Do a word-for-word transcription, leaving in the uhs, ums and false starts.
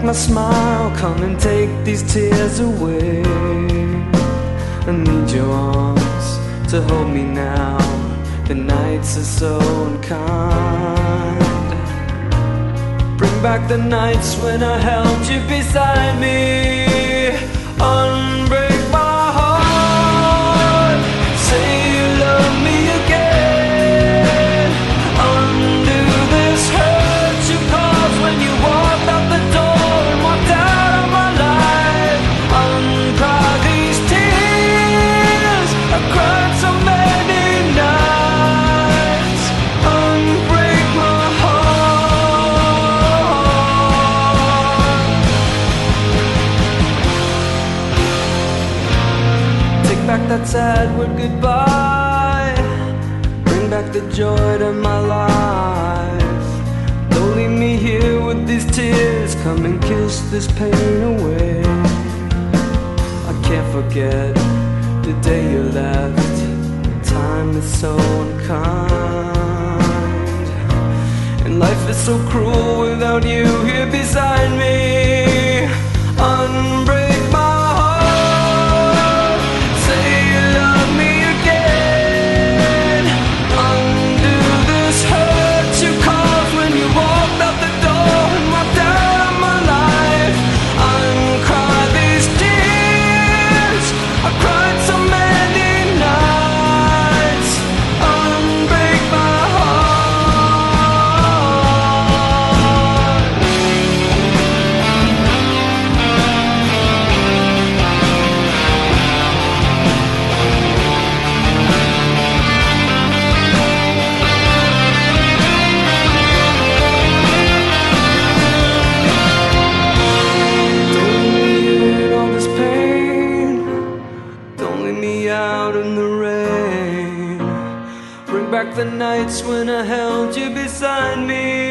my smile, come and take these tears away. I need your arms to hold me now, the nights are so unkind. Bring back the nights when I held you beside me. Unbreak my heart, say you love me again. Undo this hurt you caused when you walked out the door and walked out of my life. Uncry these tears, I cried so many nights. Unbreak my heart. Take back that sad word goodbye. Bring back the joy to my life. Don't leave me here with these tears. Come and kiss this pain away. I can't forget the day you left. Time is so unkind, and life is so cruel without you here beside me. Unbreak my heart, say you love me again. Undo this hurt you caused when you walked out the door and walked out of my life. Uncry these tears, I cried so many nights. Unbreak my heart. Don't leave me in all this pain. Don't leave me out in the rain. Bring back the nights when I held you beside me.